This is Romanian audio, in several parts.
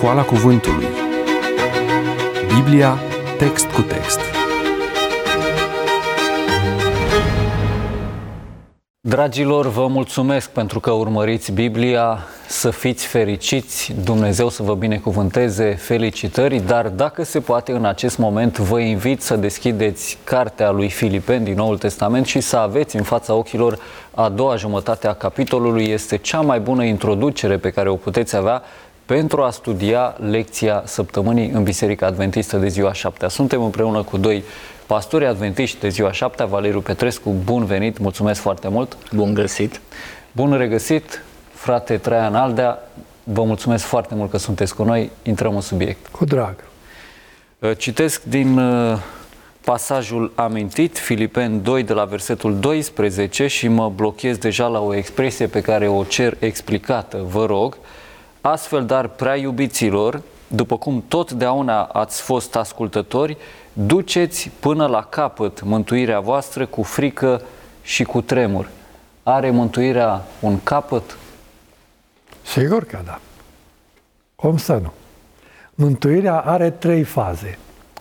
Școala Cuvântului. Biblia, text cu text. Dragilor, vă mulțumesc pentru că urmăriți Biblia, să fiți fericiți, Dumnezeu să vă binecuvânteze, felicitări, dar dacă se poate în acest moment vă invit să deschideți cartea lui Filipeni din Noul Testament și să aveți în fața ochilor a doua jumătate a capitolului. Este cea mai bună introducere pe care o puteți avea pentru a studia lecția săptămânii în Biserica Adventistă de ziua 7-a. Suntem împreună cu doi pastori adventiști de ziua 7-a, Valeriu Petrescu, bun venit, mulțumesc foarte mult! Bun găsit! Bun regăsit, frate Traian Aldea, vă mulțumesc foarte mult că sunteți cu noi, intrăm în subiect. Cu drag! Citesc din pasajul amintit, Filipeni 2, de la versetul 12 și mă blochez deja la o expresie pe care o cer explicată, vă rog. Astfel, dar, prea iubiților, după cum totdeauna ați fost ascultători, duceți până la capăt mântuirea voastră cu frică și cu tremur. Are mântuirea un capăt? Sigur că da. Cum să nu? Mântuirea are trei faze.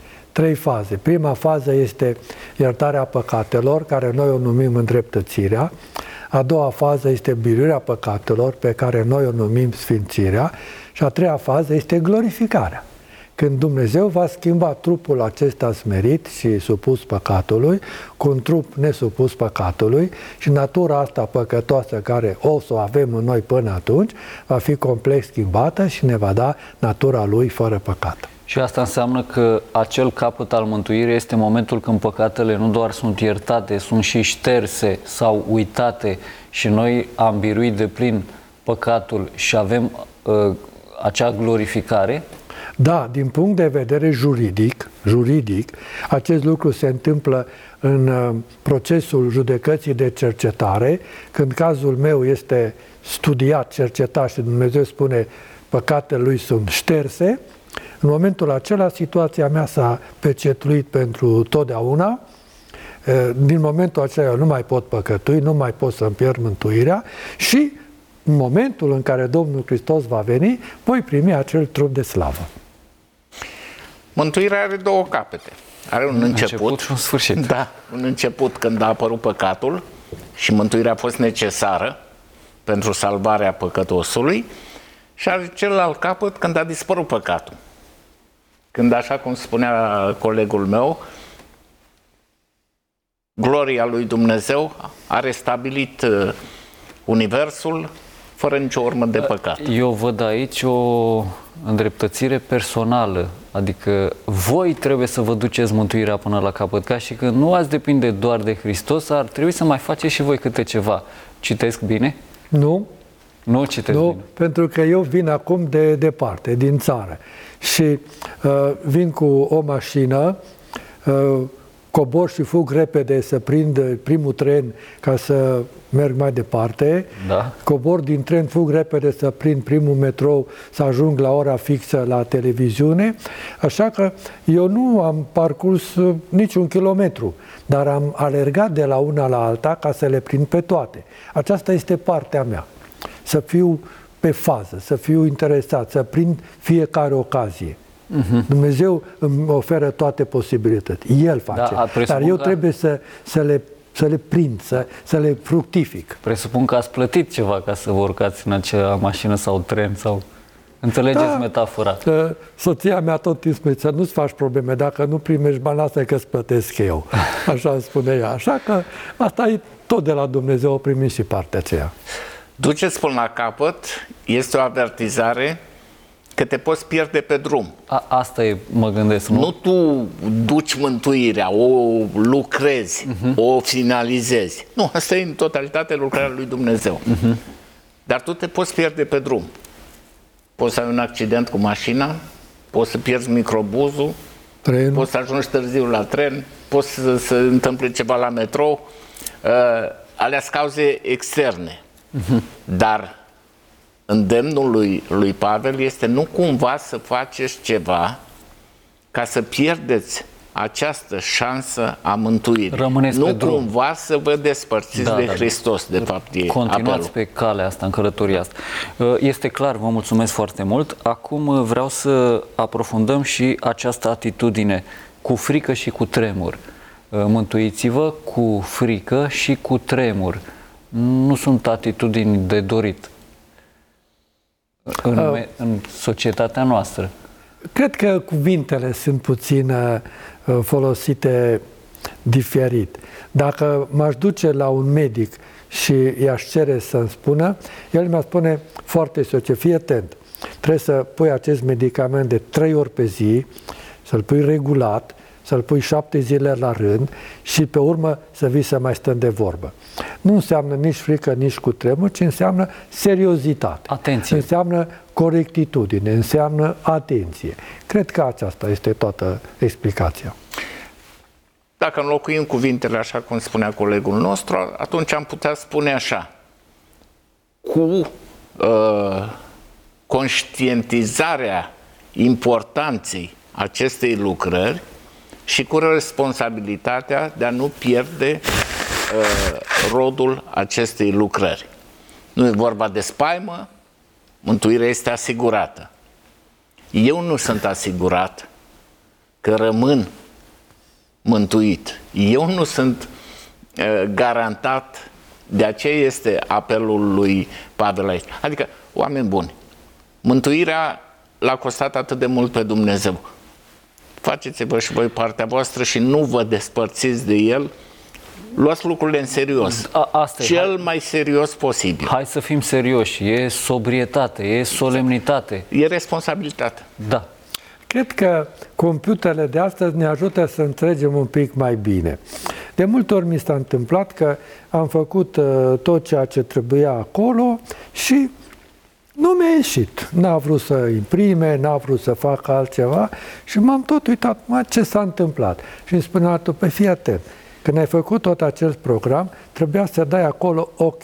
Prima fază este iertarea păcatelor, care noi o numim îndreptățirea. A doua fază este biruirea păcatelor, pe care noi o numim sfințirea. Și a treia fază este glorificarea. Când Dumnezeu va schimba trupul acesta smerit și supus păcatului cu un trup nesupus păcatului și natura asta păcătoasă care o să o avem în noi până atunci va fi complet schimbată și ne va da natura Lui fără păcat. Și asta înseamnă că acel capăt al mântuirii este momentul când păcatele nu doar sunt iertate, sunt și șterse sau uitate și noi am biruit de plin păcatul și avem acea glorificare? Da, din punct de vedere juridic, acest lucru se întâmplă în procesul judecății de cercetare, când cazul meu este studiat, cercetat și Dumnezeu spune păcatele lui sunt șterse. În momentul acela, situația mea s-a pecetuit pentru totdeauna. Din momentul acela nu mai pot păcătui, nu mai pot să-mi pierd mântuirea și în momentul în care Domnul Hristos va veni, voi primi acel trup de slavă. Mântuirea are două capete. Are un început și un sfârșit. Da, un început când a apărut păcatul și mântuirea a fost necesară pentru salvarea păcătosului și are celălalt capăt când a dispărut păcatul. Când, așa cum spunea colegul meu, gloria lui Dumnezeu a restabilit universul fără nicio urmă de păcat. Eu văd aici o îndreptățire personală, adică voi trebuie să vă duceți mântuirea până la capăt, ca și că nu ați depinde doar de Hristos, ar trebui să mai faceți și voi câte ceva. Citesc bine? Nu. Nu citesc bine. Pentru că eu vin acum de departe, din țară și vin cu o mașină, cobor și fug repede să prind primul tren ca să merg mai departe. Da. Cobor din tren, fug repede să prind primul metrou, să ajung la ora fixă la televiziune. Așa că eu nu am parcurs niciun kilometru, dar am alergat de la una la alta ca să le prind pe toate. Aceasta este partea mea. Să fiu pe fază, să fiu interesat, să prind fiecare ocazie. Dumnezeu îmi oferă toate posibilități. El face. Da, dar eu trebuie să le prind, să le fructific. Presupun că ați plătit ceva ca să vă urcați în acea mașină sau tren sau... Înțelegeți metafora? Soția mea tot timpul spune să nu-ți faci probleme, dacă nu primești bani, asta e că îți plătesc eu. Așa îmi spune ea. Așa că asta e tot de la Dumnezeu, o primim și partea aceea. Duceți până la capăt este o avertizare că te poți pierde pe drum. Asta e, mă gândesc, nu? Nu tu duci mântuirea, o lucrezi, o finalizezi. Nu, asta e în totalitate lucrarea lui Dumnezeu. Dar tu te poți pierde pe drum. Poți să ai un accident cu mașina, poți să pierzi microbuzul, poți să ajungi târziu la tren, poți să se întâmple ceva la metrou. Alea-s cauze externe. Dar îndemnul lui Pavel este nu cumva să faceți ceva ca să pierdeți această șansă a mântuirii. Rămâneți nu pe drum. cumva să vă despărțiți de Hristos, de fapt e Continuați apelul. pe calea asta, în călătoria asta. Este clar, vă mulțumesc foarte mult. Acum vreau să aprofundăm și această atitudine cu frică și cu tremur. Mântuiți-vă cu frică și cu tremur. Nu sunt atitudini de dorit în societatea noastră. Cred că cuvintele sunt puțin folosite diferit. Dacă m-aș duce la un medic și i-aș cere să-mi spună, el mi-ar spune foarte serios, fii atent, trebuie să pui acest medicament de 3 ori pe zi, să-l pui regulat, să-l pui 7 zile la rând și pe urmă să vii să mai stăm de vorbă. Nu înseamnă nici frică, nici cutremur, ci înseamnă seriozitate. Atenție. Înseamnă corectitudine, înseamnă atenție. Cred că aceasta este toată explicația. Dacă înlocuim cuvintele așa cum spunea colegul nostru, atunci am putea spune așa: cu conștientizarea importanței acestei lucrări și cu responsabilitatea de a nu pierde rodul acestei lucrări. Nu e vorba de spaimă, mântuirea este asigurată. Eu nu sunt asigurat că rămân mântuit. Eu nu sunt garantat, de aceea este apelul lui Pavel aici. Adică, oameni buni, mântuirea l-a costat atât de mult pe Dumnezeu. Faceți-vă și voi partea voastră și nu vă despărțiți de El. Luați lucrurile în serios. Cel mai serios posibil. Hai să fim serioși. E sobrietate, e solemnitate. E responsabilitate. Da. Cred că computerele de astăzi ne ajută să înțelegem un pic mai bine. De multe ori mi s-a întâmplat că am făcut tot ceea ce trebuia acolo și nu mi-a ieșit. N-a vrut să imprime, n-a vrut să facă altceva și m-am tot uitat, ce s-a întâmplat. Și îmi spunea, tu, fii atent, când ai făcut tot acest program, trebuia să dai acolo OK.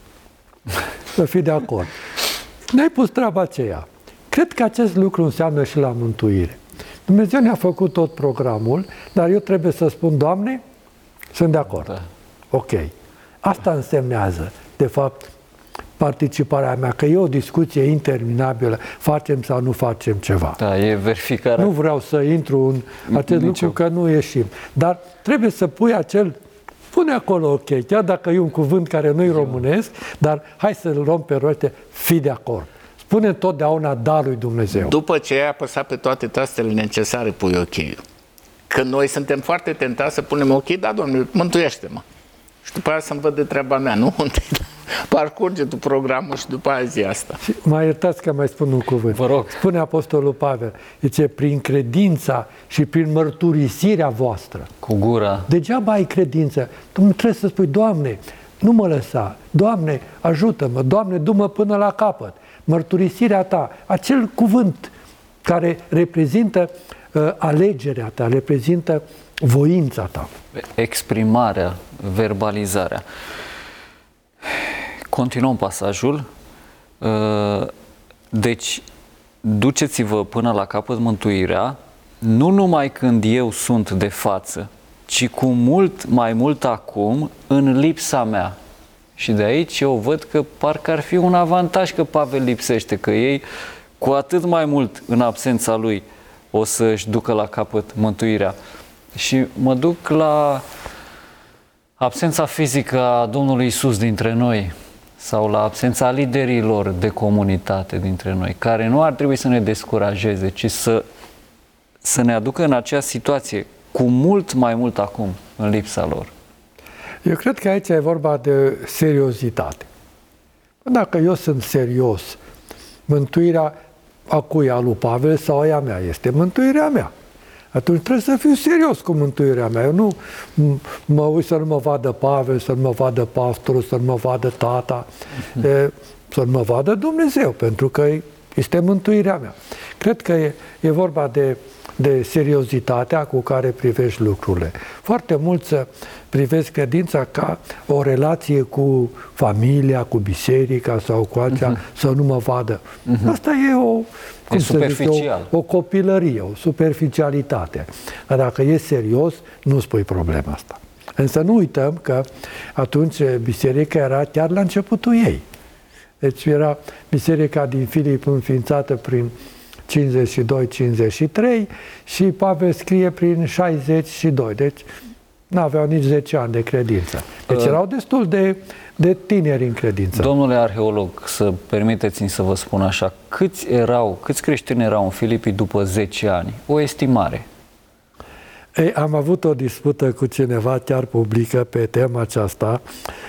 Să fii de acord. N-ai pus treaba aceea. Cred că acest lucru înseamnă și la mântuire. Dumnezeu ne-a făcut tot programul, dar eu trebuie să spun, Doamne, sunt de acord. Da. OK. Asta însemnează, de fapt, participarea mea, că e o discuție interminabilă, facem sau nu facem ceva. Da, e verificarea. Nu vreau să intru în acest lucru, că nu ieșim. Dar trebuie să pui pune acolo OK, chiar dacă e un cuvânt care nu-i românesc, dar hai să-l luăm pe roște, fi de acord. Spune totdeauna da lui Dumnezeu. După ce ai apăsat pe toate tastele necesare, pui OK. Că noi suntem foarte tentați să punem OK, da, Doamne, mântuiește-mă. Și după aia să-mi văd de treaba mea, nu? Parcurge tu programul și după aia zi asta. Și mă iertați că mai spun un cuvânt. Vă rog. Spune Apostolul Pavel, zice, prin credința și prin mărturisirea voastră. Cu gura. Degeaba ai credință. Tu trebuie să spui, Doamne, nu mă lăsa. Doamne, ajută-mă. Doamne, du-mă până la capăt. Mărturisirea ta, acel cuvânt care reprezintă alegerea ta, reprezintă voința ta. Exprimarea, verbalizarea. Continuăm pasajul. Deci, duceți-vă până la capăt mântuirea, nu numai când eu sunt de față, ci cu mult mai mult acum în lipsa mea. Și de aici eu văd că parcă ar fi un avantaj că Pavel lipsește, că ei cu atât mai mult în absența lui o să-și ducă la capăt mântuirea. Și mă duc la absența fizică a Domnului Iisus dintre noi sau la absența liderilor de comunitate dintre noi, care nu ar trebui să ne descurajeze, ci să ne aducă în acea situație cu mult mai mult acum, în lipsa lor. Eu cred că aici e vorba de seriozitate. Dacă eu sunt serios, mântuirea a cui? A lui Pavel sau a ea mea? Este mântuirea mea. Atunci trebuie să fiu serios cu mântuirea mea. Eu nu mă uit să nu mă vadă Pavel, să nu mă vadă pastorul, să nu mă vadă tata, să nu mă vadă Dumnezeu, pentru că este mântuirea mea. Cred că e vorba de de seriozitatea cu care privești lucrurile. Foarte mulți privesc credința ca o relație cu familia, cu biserica sau cu alții, să nu mă vadă. Asta e o copilărie, o superficialitate. Dar dacă e serios, nu spui problema asta. Însă nu uităm că atunci biserica era chiar la începutul ei. Deci era biserica din Filip înființată prin 52-53 și Pavel scrie prin 62. Deci nu aveau nici 10 ani de credință. Deci erau destul de tineri în credință. Domnule arheolog, să permiteți-mi să vă spun așa, câți creștini erau în Filipi după 10 ani? O estimare. Ei, am avut o dispută cu cineva chiar publică pe tema aceasta.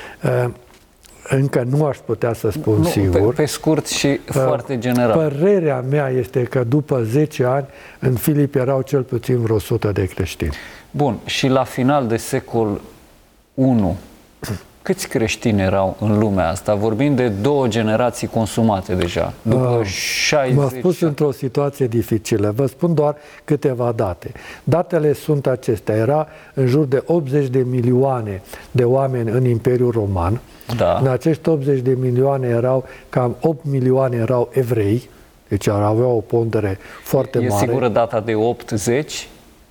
Încă nu aș putea să spun sigur. Pe scurt și foarte general. Părerea mea este că după 10 ani în Filipi erau cel puțin vreo 100 de creștini. Bun. Și la final de secol I, câți creștini erau în lumea asta? Vorbim de 2 generații consumate deja. După 60... M-a spus într-o situație dificilă. Vă spun doar câteva date. Datele sunt acestea. Era în jur de 80 de milioane de oameni în Imperiul Roman. Da. În acești 80 de milioane erau, cam 8 milioane erau evrei, deci ar avea o pondere foarte mare. E sigură data de 80?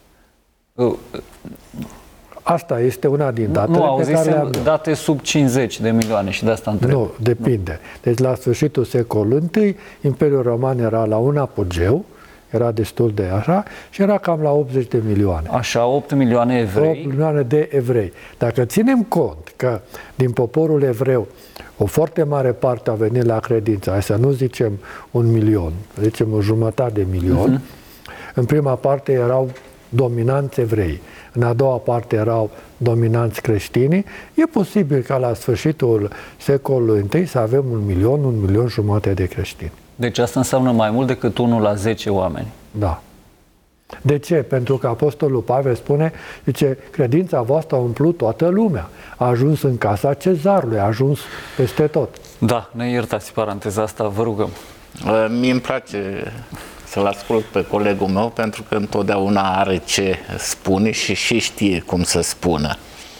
Asta este una din datele pe care le-am dat. Date sub 50 de milioane și de asta întreb. Nu, depinde. Deci la sfârșitul secolului I, Imperiul Roman era la un apogeu, era destul de așa, și era cam la 80 de milioane. Așa, 8 milioane evrei. 8 milioane de evrei. Dacă ținem cont că din poporul evreu o foarte mare parte a venit la credință, hai să nu zicem 1 milion, zicem o jumătate de milion, în prima parte erau dominanți evrei, în a doua parte erau dominanți creștini, e posibil ca la sfârșitul secolului I să avem 1 milion, 1 milion jumate de creștini. Deci asta înseamnă mai mult decât 1 la 10 oameni. Da. De ce? Pentru că Apostolul Pavel spune, zice, credința voastră a umplut toată lumea. A ajuns în casa Cezarului, a ajuns peste tot. Da, ne iertați paranteza asta, vă rugăm. Mie îmi place să-l ascult pe colegul meu, pentru că întotdeauna are ce spune și știe cum să spună.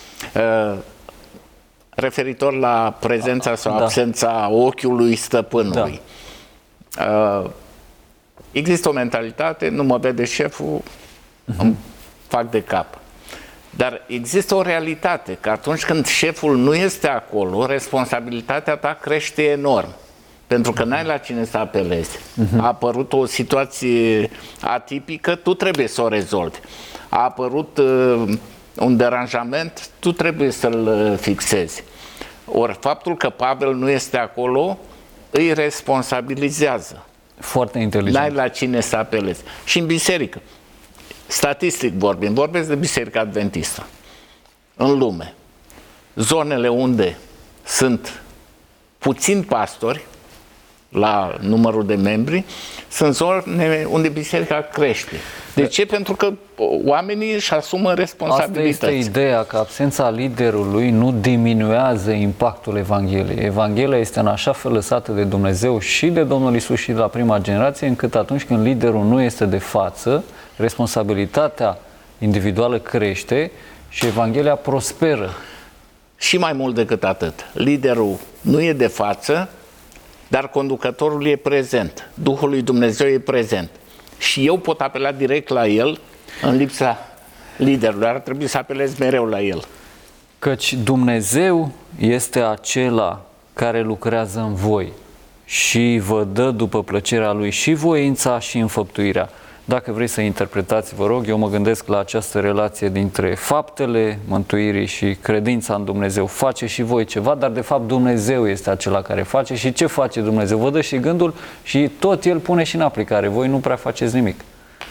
Referitor la prezența sau absența ochiului stăpânului. Da. Există o mentalitate, nu mă vede șeful, îmi fac de cap. Dar există o realitate, că atunci când șeful nu este acolo, responsabilitatea ta crește enorm. Pentru că n-ai la cine să apelezi. A apărut o situație atipică, tu trebuie să o rezolvi. A apărut un deranjament, tu trebuie să-l fixezi. Ori faptul că Pavel nu este acolo îi responsabilizează. Foarte inteligent. N-ai la cine să apelezi. Și în biserică, statistic vorbesc de Biserica Adventistă. În lume, zonele unde sunt puțini pastori, la numărul de membri, sunt zone unde biserica crește. De ce? Pentru că oamenii își asumă responsabilități. Asta este ideea, că absența liderului nu diminuează impactul Evangheliei. Evanghelia este în așa fel lăsată de Dumnezeu și de Domnul Iisus și de la prima generație, încât atunci când liderul nu este de față, responsabilitatea individuală crește și Evanghelia prosperă. Și mai mult decât atât, liderul nu e de față, dar conducătorul e prezent. Duhul lui Dumnezeu e prezent. Și eu pot apela direct la el în lipsa liderului. Ar trebui să apelez mereu la el. Căci Dumnezeu este acela care lucrează în voi și vă dă după plăcerea Lui și voința și înfăptuirea. Dacă vrei să interpretați, vă rog, eu mă gândesc la această relație dintre faptele mântuirii și credința în Dumnezeu. Face și voi ceva, dar de fapt Dumnezeu este acela care face. Și ce face Dumnezeu? Vă dă și gândul și tot El pune și în aplicare. Voi nu prea faceți nimic.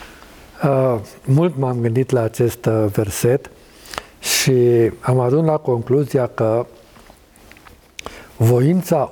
Mult m-am gândit la acest verset și am ajuns la concluzia că voința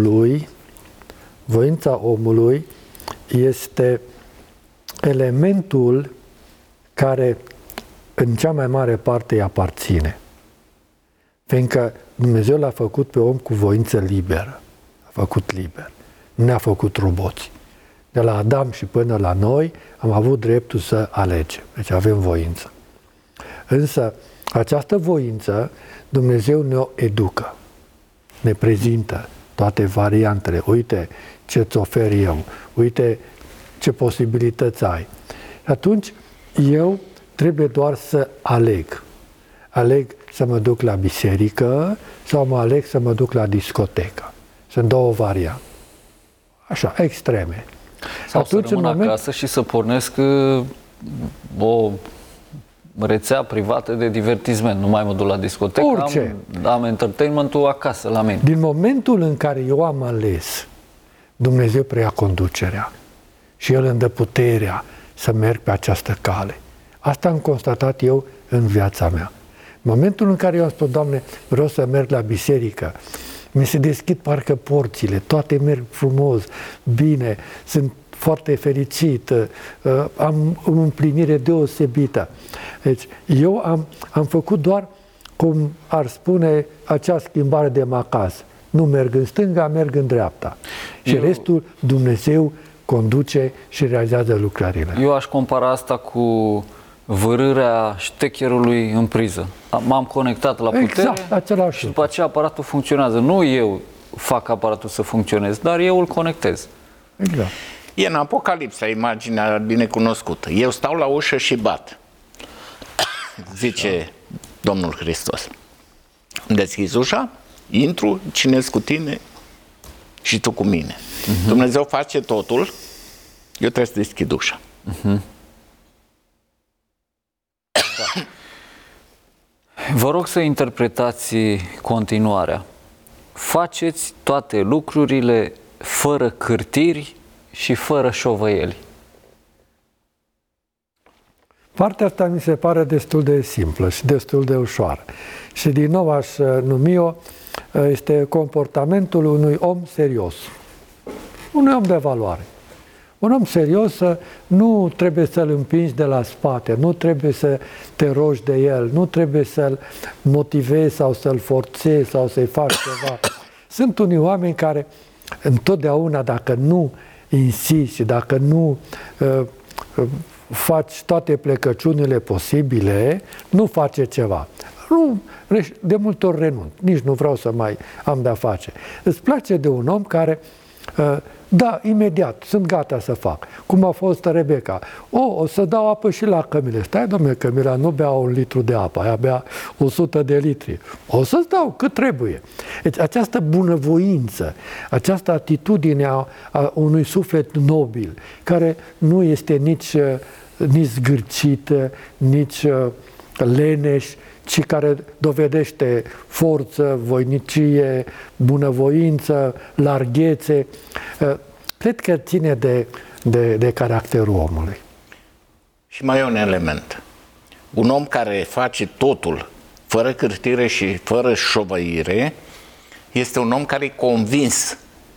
omului este elementul care în cea mai mare parte îi aparține. Fiindcă Dumnezeu l-a făcut pe om cu voință liberă. A făcut liber. Nu ne-a făcut roboți. de la Adam și până la noi, am avut dreptul să alegem. Deci avem voință. Însă, această voință, Dumnezeu ne-o educă. Ne prezintă toate variantele. Uite ce-ți ofer eu. Uite ce posibilități ai. Atunci, eu trebuie doar să aleg. Aleg să mă duc la biserică sau mă aleg să mă duc la discotecă. Sunt două variante. Așa, extreme. Sau atunci, să rămân acasă și să pornesc o rețea privată de divertisment. Nu mai mă duc la discotecă, orice. Am entertainment-ul acasă la mine. Din momentul în care eu am ales, Dumnezeu preia conducerea și El îmi dă puterea să merg pe această cale. Asta am constatat eu în viața mea. În momentul în care eu am spus, Doamne, vreau să merg la biserică, mi se deschid parcă porțile, toate merg frumos, bine, sunt foarte fericit, am o împlinire deosebită. Deci eu am făcut doar, cum ar spune, acea schimbare de macaz. Nu merg în stânga, merg în dreapta. Și restul Dumnezeu conduce și realizează lucrările. Eu aș compara asta cu vârârea ștecherului în priză. M-am conectat la putere, exact, același și după aceea aparatul funcționează. Nu eu fac aparatul să funcționeze, dar eu îl conectez. Exact. E în Apocalipsa imaginea binecunoscută. Eu stau la ușă și bat. Zice Domnul Hristos. Deschizi ușa, intru, cine cu tine și tu cu mine. Dumnezeu face totul, eu trebuie să deschid ușa. Vă rog să interpretați continuarea. Faceți toate lucrurile fără cârtiri și fără șovăieli. Partea asta mi se pare destul de simplă și destul de ușoară. Și din nou aș numi-o, este comportamentul unui om serios. Unui om de valoare. Un om serios nu trebuie să-l împingi de la spate, nu trebuie să te rogi de el, nu trebuie să-l motivezi sau să-l forțezi sau să-i faci ceva. Sunt unii oameni care întotdeauna, dacă nu insisti și dacă nu faci toate plecăciunile posibile, nu face ceva. Nu, de multe ori renunț, nici nu vreau să mai am de-a face. Îți place de un om care, da, imediat, sunt gata să fac. Cum a fost Rebecca. O să dau apă și la Cămile. Stai, dom'le, Cămila nu bea 1 litru de apă, aia bea 100 de litri. O să-ți dau cât trebuie. Deci această bunăvoință, această atitudine a unui suflet nobil, care nu este nici zgârcit, nici leneș, ci care dovedește forță, voinicie, bunăvoință, larghețe. Cred că ține de caracterul omului. Și mai e un element. Un om care face totul fără cârtire și fără șovăire este un om care e convins.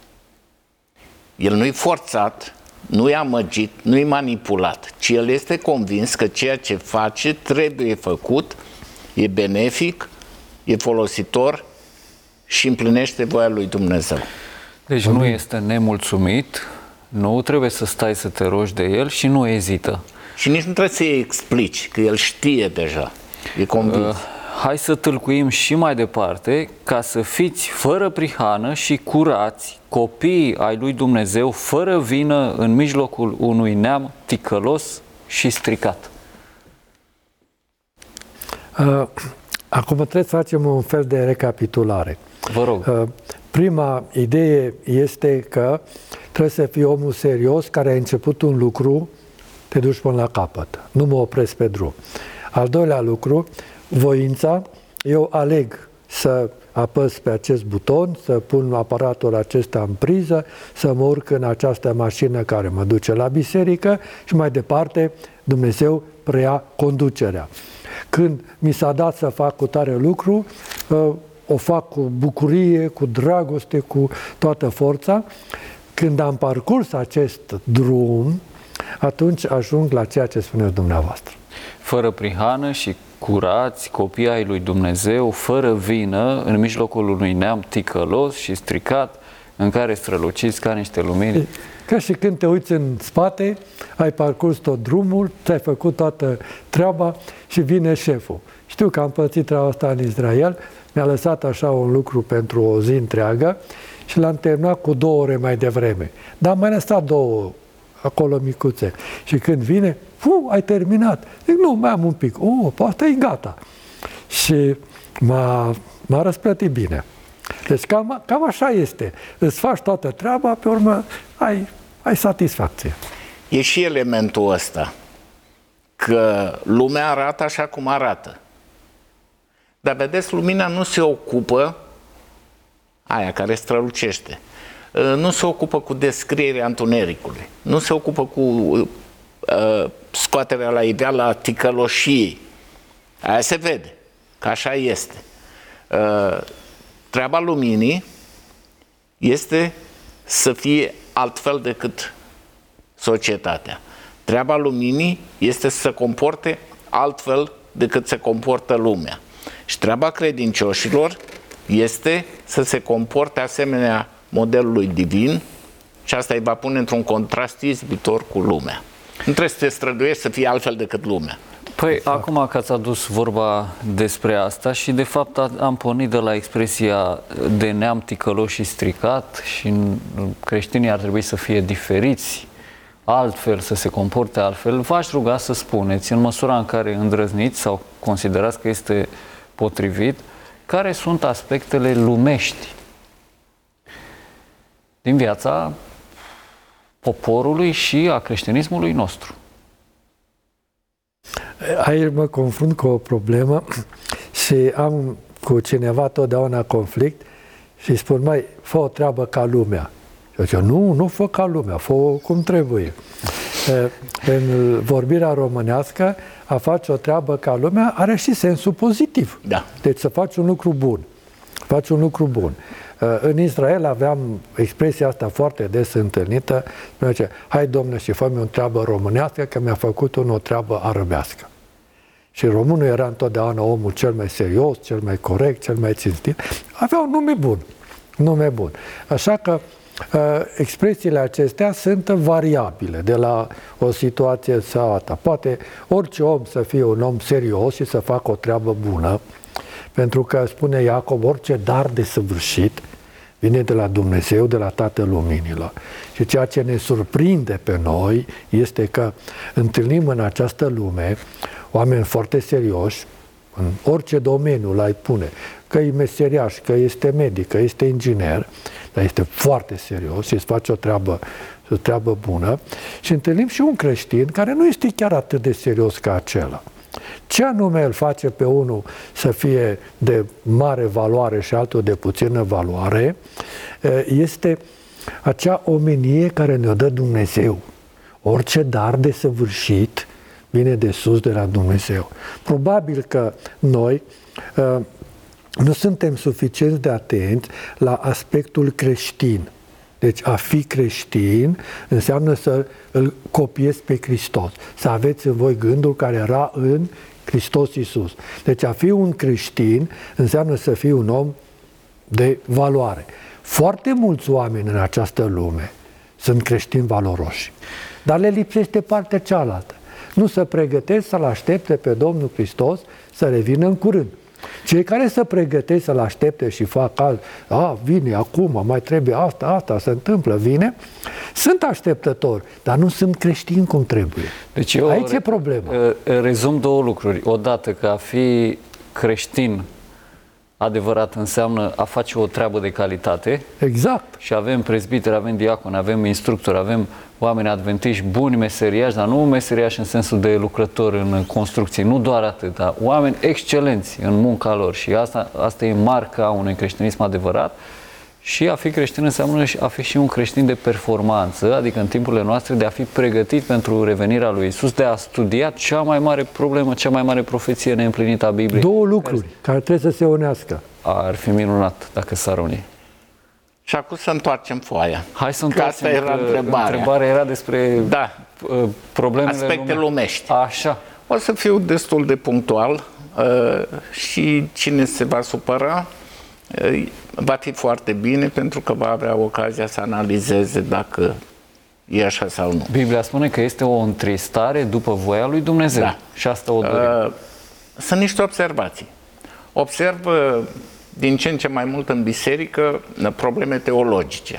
El nu e forțat, nu e amăgit, nu e manipulat, ci el este convins că ceea ce face trebuie făcut, e benefic, e folositor și împlinește voia lui Dumnezeu. Deci nu este nemulțumit, nu trebuie să stai să te rogi de el și nu ezită. Și nici nu trebuie să-i explici, că el știe deja, e convins. Hai să tâlcuim și mai departe, ca să fiți fără prihană și curați, copiii ai lui Dumnezeu, fără vină în mijlocul unui neam ticălos și stricat. Acum trebuie să facem un fel de recapitulare. Vă rog. Prima idee este că trebuie să fii omul serios care a început un lucru, te duci până la capăt. Nu mă opresc pe drum. Al doilea lucru, voința. Eu aleg să apăs pe acest buton, să pun aparatul acesta în priză, să mă urc în această mașină care mă duce la biserică și mai departe Dumnezeu preia conducerea. Când mi s-a dat să fac cu tare lucru, o fac cu bucurie, cu dragoste, cu toată forța. Când am parcurs acest drum, atunci ajung la ceea ce spuneți dumneavoastră. Fără prihană și curați, copii ai lui Dumnezeu, fără vină, în mijlocul unui neam ticălos și stricat, în care străluciți ca niște lumini. Ca și când te uiți în spate, ai parcurs tot drumul, ți-ai făcut toată treaba și vine șeful. Știu că am pățit treaba asta în Israel, mi-a lăsat așa un lucru pentru o zi întreagă și l-am terminat cu 2 ore mai devreme. Dar am mai lăsat 2 acolo micuțe. Și când vine, ai terminat. Zic, nu, mai am un pic. Poate e gata. Și m-a răsplătit bine. Deci cam așa este. Îți faci toată treaba, pe urmă ai satisfacție. E și elementul ăsta, că lumea arată așa cum arată. Dar vedeți, lumina nu se ocupă, aia care strălucește, nu se ocupă cu descrierea întunericului, nu se ocupă cu scoaterea la iveală a ticăloșiei. Aia se vede, că așa este. Treaba luminii este să fie altfel decât societatea. Treaba luminii este să se comporte altfel decât se comportă lumea. Și treaba credincioșilor este să se comporte asemenea modelului divin și asta îi va pune într-un contrast izbitor cu lumea. Nu trebuie să te străduiești să fii altfel decât lumea. Păi, acum că ați adus vorba despre asta și de fapt am pornit de la expresia de neam ticălos și stricat și creștinii ar trebui să fie diferiți, altfel, să se comporte altfel, v-aș ruga să spuneți, în măsura în care îndrăzniți sau considerați că este potrivit, care sunt aspectele lumești din viața poporului și a creștinismului nostru. Aici mă confrunt cu o problemă și am cu cineva totdeauna conflict și îi spun, mai, fă o treabă ca lumea. Eu zic, nu fă ca lumea, fă cum trebuie. În vorbirea românească, a face o treabă ca lumea are și sensul pozitiv. Da. Deci să faci un lucru bun. Faci un lucru bun. În Israel aveam expresia asta foarte des întâlnită, zice, hai domnule și fă-mi o treabă românească, că mi-a făcut o treabă arăbească. Și românul era întotdeauna omul cel mai serios, cel mai corect, cel mai cinstit. Avea un nume bun. Așa că expresiile acestea sunt variabile de la o situație sau alta. Poate orice om să fie un om serios și să facă o treabă bună, pentru că, spune Iacob, orice dar de săvârșit vine de la Dumnezeu, de la Tatăl Luminilor. Și ceea ce ne surprinde pe noi este că întâlnim în această lume oameni foarte serioși, în orice domeniu l-ai pune, că e meseriaș, că este medic, că este inginer, dar este foarte serios și îți face o treabă bună. Și întâlnim și un creștin care nu este chiar atât de serios ca acela. Ce anume îl face pe unul să fie de mare valoare și altul de puțină valoare este acea omenie care ne-o dă Dumnezeu. Orice dar de săvârșit vine de sus de la Dumnezeu. Probabil că noi nu suntem suficient de atenți la aspectul creștin. Deci a fi creștin înseamnă să îl copiezi pe Hristos, să aveți în voi gândul care era în Hristos Iisus. Deci a fi un creștin înseamnă să fii un om de valoare. Foarte mulți oameni în această lume sunt creștini valoroși, dar le lipsește partea cealaltă. Nu se pregătesc să-L aștepte pe Domnul Hristos să revină în curând. Cei care se pregătesc să-L aștepte și fac vine acum, mai trebuie asta se întâmplă, vine, sunt așteptători, dar nu sunt creștini cum trebuie. Deci aici e problema. Rezum 2 lucruri. Odată că a fi creștin adevărat înseamnă a face o treabă de calitate. Exact. Și avem prezbiteri, avem diaconi, avem instructori, avem oameni adventiști buni, meseriași, dar nu meseriași în sensul de lucrători în construcții, nu doar atât, dar oameni excelenți în munca lor și asta e marca unui creștinism adevărat. Și a fi creștin înseamnă a fi și un creștin de performanță, adică în timpurile noastre de a fi pregătit pentru revenirea lui Iisus, de a studia cea mai mare problemă, cea mai mare profeție neîmplinită a Bibliei. 2 lucruri care trebuie să se unească. Ar fi minunat dacă s-ar uni. Și acum să întoarcem foaia. Hai să întoarcem. Asta era întrebarea. Întrebarea era despre problemele aspecte lumești. Așa. O să fiu destul de punctual și cine se va supăra Va fi foarte bine pentru că va avea ocazia să analizeze dacă e așa sau nu. Biblia spune că este o întristare după voia lui Dumnezeu. Da. Și asta o dorim. Sunt niște observații. Observ din ce în ce mai mult în biserică probleme teologice,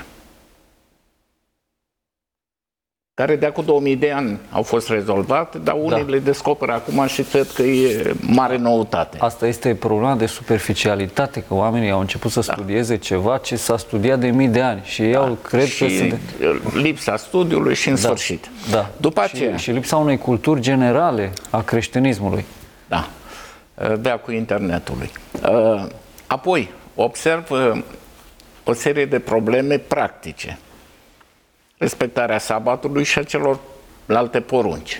care de acum 2000 de ani au fost rezolvate, dar unii le descoperă acum și cred că e mare noutate. Asta este problema de superficialitate, că oamenii au început să studieze ceva ce s-a studiat de mii de ani și ei cred și că sunt... lipsa studiului și în sfârșit. Da. După aceea... Și lipsa unei culturi generale a creștinismului. Da. Veacul internetului. Apoi, observ o serie de probleme practice. Respectarea sabatului și a celorlalte porunci.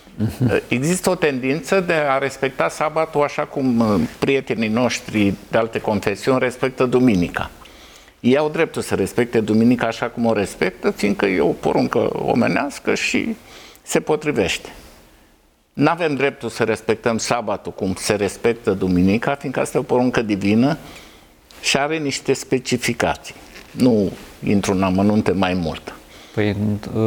Există o tendință de a respecta sabatul așa cum prietenii noștri de alte confesiuni respectă duminica. Ei au dreptul să respecte duminica așa cum o respectă, fiindcă e o poruncă omenească și se potrivește. N-avem dreptul să respectăm sabatul cum se respectă duminica, fiindcă asta e o poruncă divină și are niște specificații. Nu intru în amănunte mai mult. Păi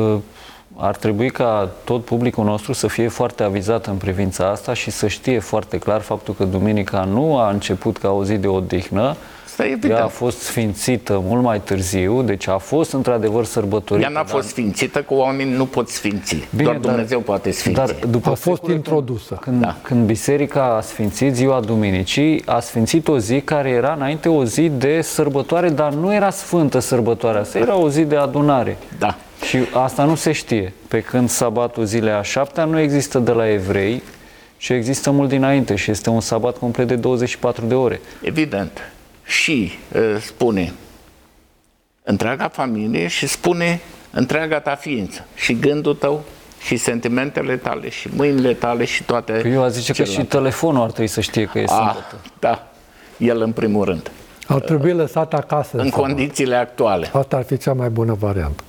ar trebui ca tot publicul nostru să fie foarte avizat în privința asta și să știe foarte clar faptul că duminica nu a început ca o zi de odihnă. Ea a fost sfințită mult mai târziu, deci a fost într-adevăr sărbătorită. Ea n-a fost sfințită, că oamenii nu pot sfinți. Bine, doar Dumnezeu poate sfinți. Dar după a fost introdusă. Când biserica a sfințit ziua duminicii, a sfințit o zi care era înainte o zi de sărbătoare, dar nu era sfântă sărbătoarea asta, era o zi de adunare. Da. Și asta nu se știe. Pe când sabatul zilei a șaptea nu există de la evrei și există mult dinainte și este un sabat complet de 24 de ore. Evident. Și spune întreaga familie și spune întreaga ta ființă. Și gândul tău, și sentimentele tale, și mâinile tale, și toate. Păi eu aș zice că și telefonul ar trebui să știe că e sâmbătă. Da, el în primul rând. Ar trebui lăsat acasă. În condițiile actuale. Asta ar fi cea mai bună variantă.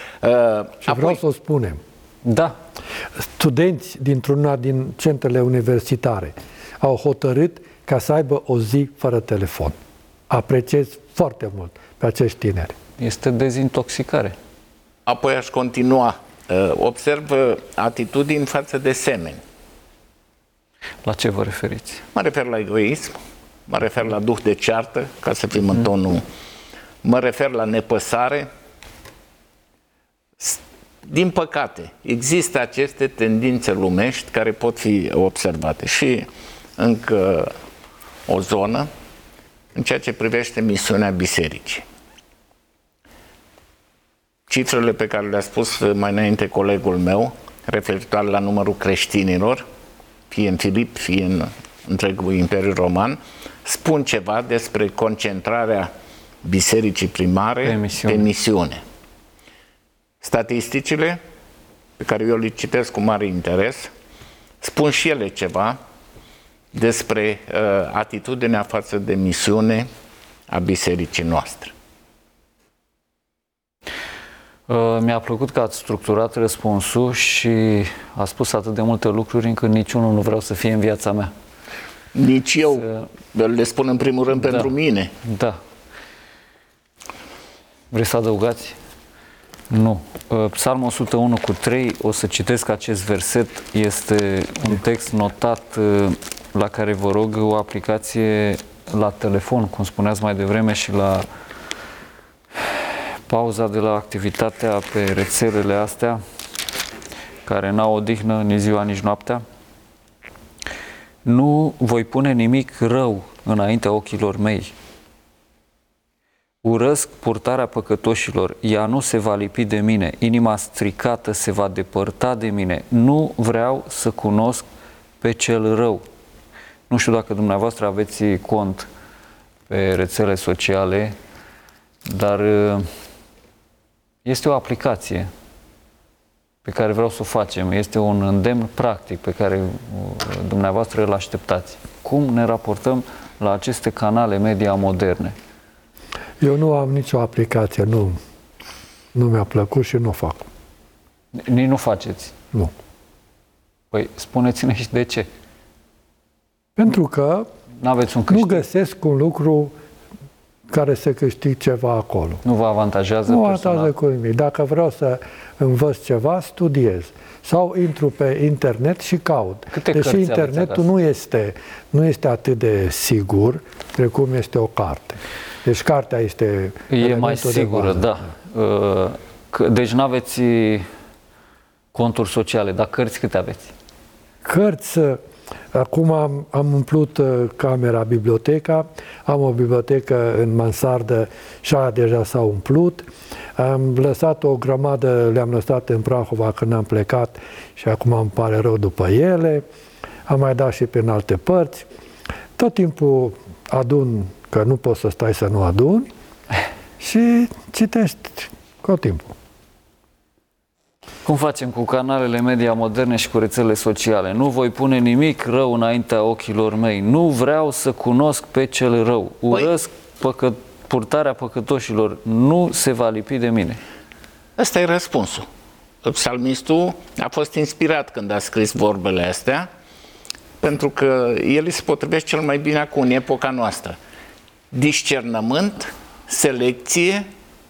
Și vreau să o spunem. Da. Studenți dintr-una din centrele universitare au hotărât ca să aibă o zi fără telefon. Apreciez foarte mult pe acești tineri. Este dezintoxicare. Apoi aș continua. Observ atitudini față de semeni. La ce vă referiți? Mă refer la egoism, mă refer la duh de ceartă, ca să fim în tonul, mă refer la nepăsare. Din păcate, există aceste tendințe lumești care pot fi observate. Și încă o zonă în ceea ce privește misiunea bisericii. Cifrele pe care le-a spus mai înainte colegul meu, referitoare la numărul creștinilor, fie în Filip, fie în întregul Imperiu Roman, spun ceva despre concentrarea bisericii primare pe misiune. Statisticile, pe care eu le citesc cu mare interes, spun și ele ceva despre atitudinea față de misiune a bisericii noastre. Mi-a plăcut că ați structurat răspunsul și a spus atât de multe lucruri încât niciunul nu vreau să fie în viața mea. Nici eu le spun în primul rând pentru mine. Da. Vreți să adăugați? Nu. Psalmul 101:3, o să citesc acest verset, este un text notat la care vă rog o aplicație la telefon, cum spuneați mai devreme, și la pauza de la activitatea pe rețelele astea, care n-au odihnă nici ziua, nici noaptea. Nu voi pune nimic rău înaintea ochilor mei. Urăsc purtarea păcătoșilor, ea nu se va lipi de mine, inima stricată se va depărta de mine. Nu vreau să cunosc pe cel rău. Nu știu dacă dumneavoastră aveți cont pe rețele sociale, dar este o aplicație pe care vreau să o facem. Este un îndemn practic pe care dumneavoastră îl așteptați. Cum ne raportăm la aceste canale media moderne? Eu nu am nicio aplicație, nu mi-a plăcut și nu o fac. Nici nu faceți? Nu. Păi spuneți-ne și de ce. Pentru că N-aveți un nu găsesc un lucru care să câștig ceva acolo. Nu vă avantajează Nu personal? avantajează cu nimic. Dacă vreau să învăț ceva, studiez. Sau intru pe internet și caut. Câte Deși cărți aveți internetul nu este atât de sigur precum este o carte. Deci cartea este E mai sigură, da. Deci nu aveți conturi sociale, dar cărți câte aveți? Cărți, acum am umplut camera, biblioteca, am o bibliotecă în mansardă și aia deja s-a umplut. Am lăsat o grămadă, le-am lăsat în Prahova când am plecat și acum îmi pare rău după ele. Am mai dat și prin alte părți. Tot timpul adun, că nu poți să stai să nu aduni, și citești tot timpul. Cum facem cu canalele media moderne și cu rețelele sociale? Nu voi pune nimic rău înaintea ochilor mei. Nu vreau să cunosc pe cel rău. Urăsc purtarea păcătoșilor. Nu se va lipi de mine. Ăsta e răspunsul. Psalmistul a fost inspirat când a scris vorbele astea, pentru că el se potrivește cel mai bine acum, în epoca noastră. Discernământ, selecție,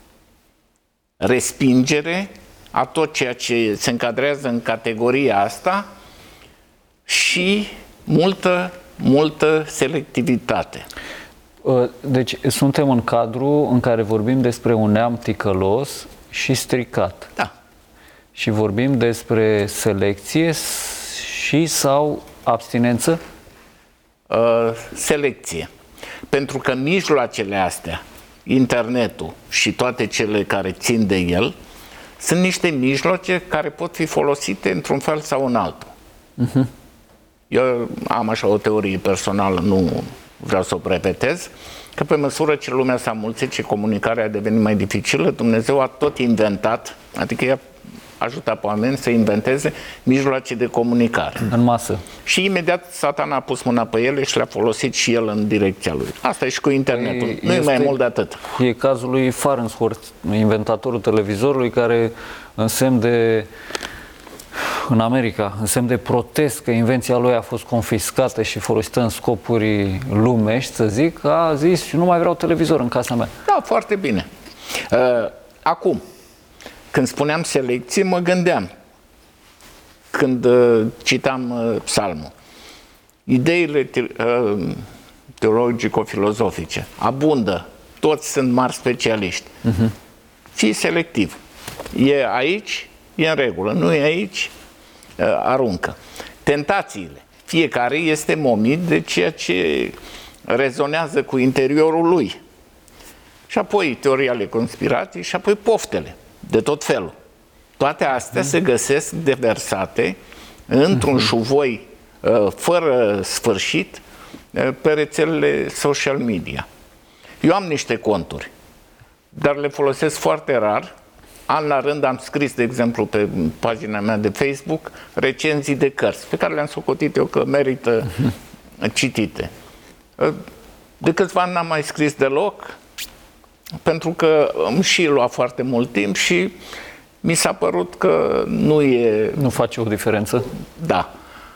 respingere a tot ceea ce se încadrează în categoria asta și multă selectivitate. Deci suntem în cadru în care vorbim despre un neam ticălos și stricat. Da. Și vorbim despre selecție și sau abstinență? Selecție. Pentru că mijloacele astea, internetul și toate cele care țin de el, sunt niște mijloace care pot fi folosite într-un fel sau în altul. Eu am așa o teorie personală, nu vreau să o repetez, că pe măsură ce lumea s-a mulțit și comunicarea a devenit mai dificilă, Dumnezeu a tot inventat, adică i-a ajutat pe oameni să inventeze mijloace de comunicare. În masă. Și imediat Satan a pus mâna pe ele și le-a folosit și el în direcția lui. Asta e și cu internetul. Nu e mai mult de atât. E cazul lui Farnsworth, inventatorul televizorului, care în semn de în America, în semn de protest că invenția lui a fost confiscată și folosită în scopuri lumești, să zic, a zis și nu mai vreau televizor în casa mea. Da, foarte bine. Acum, când spuneam selecție, mă gândeam, când citam psalmul, ideile teologico-filozofice abundă, toți sunt mari specialiști. Fii selectiv. E aici, e în regulă, nu e aici, aruncă. Tentațiile. Fiecare este momit de ceea ce rezonează cu interiorul lui. Și apoi teoria ale conspirației și apoi poftele de tot felul. Toate astea se găsesc deversate într-un șuvoi fără sfârșit pe rețelele social media. Eu am niște conturi, dar le folosesc foarte rar. An la rând am scris, de exemplu, pe pagina mea de Facebook, recenzii de cărți, pe care le-am socotit eu că merită citite. De câțiva ani n-am mai scris deloc, pentru că îmi și lua foarte mult timp și mi s-a părut că nu face o diferență? Da.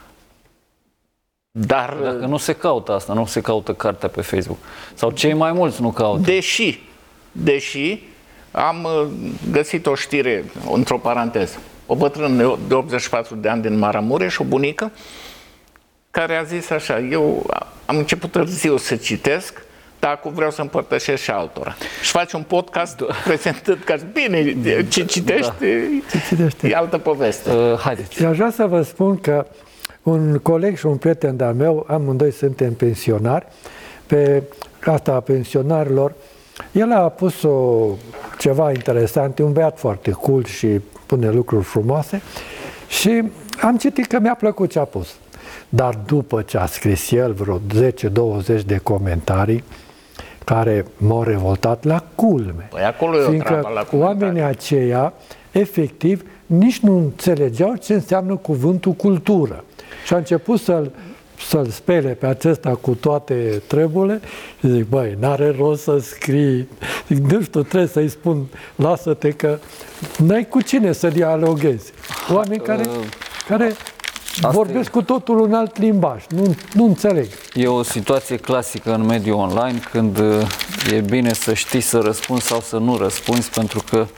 Dar dacă nu se caută asta, nu se caută cartea pe Facebook. Sau cei mai mulți nu caută. Deși am găsit o știre, într-o paranteză, o bătrână de 84 de ani din Maramureș, o bunică, care a zis așa: eu am început târziu să citesc, dar acum vreau să împărtășesc și altora. Și face un podcast prezentând ca bine, ce citește, e altă poveste. Haideți. Aș vrea să vă spun că un coleg și un prieten de-al meu, amândoi suntem pensionari, pe asta a pensionarilor, el a pus ceva interesant, e un băiat foarte cool și pune lucruri frumoase și am citit că mi-a plăcut ce a pus. Dar după ce a scris el vreo 10-20 de comentarii care m-au revoltat la culme. Păi acolo e o treabă la comentarii. Oamenii aceia, efectiv, nici nu înțelegeau ce înseamnă cuvântul cultură. Și a început să-l spele pe acesta cu toate treburile și zic, băi, n-are rost să scrii. Zic, nu știu, trebuie să-i spun, lasă-te că n-ai cu cine să dialoghezi. Oameni care vorbesc cu totul un alt limbaj. Nu înțeleg. E o situație clasică în mediul online când e bine să știi să răspunzi sau să nu răspunzi, pentru că,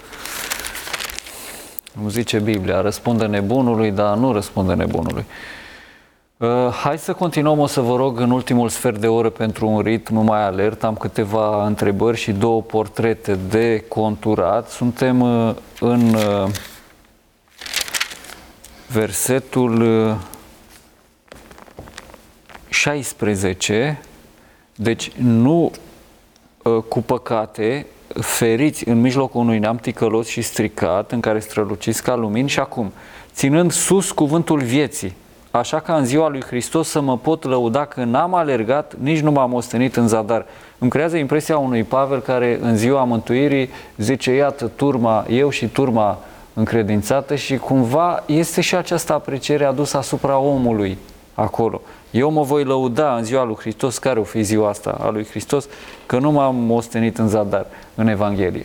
cum zice Biblia, răspunde nebunului, dar nu răspunde nebunului. Hai să continuăm, o să vă rog în ultimul sfert de oră pentru un ritm mai alert. Am câteva întrebări și 2 portrete de conturat. Suntem în versetul 16, deci nu cu păcate, feriți în mijlocul unui neam ticălos și stricat, în care străluciți ca lumini, și acum, ținând sus cuvântul vieții, așa ca în ziua lui Hristos să mă pot lăuda că n-am alergat, nici nu m-am ostenit în zadar. Îmi creează impresia unui Pavel care în ziua mântuirii zice, iată turma, eu și turma încredințată, și cumva este și această apreciere adusă asupra omului acolo. Eu mă voi lăuda în ziua lui Hristos, care o fi ziua asta a lui Hristos, că nu m-am ostenit în zadar în Evanghelie.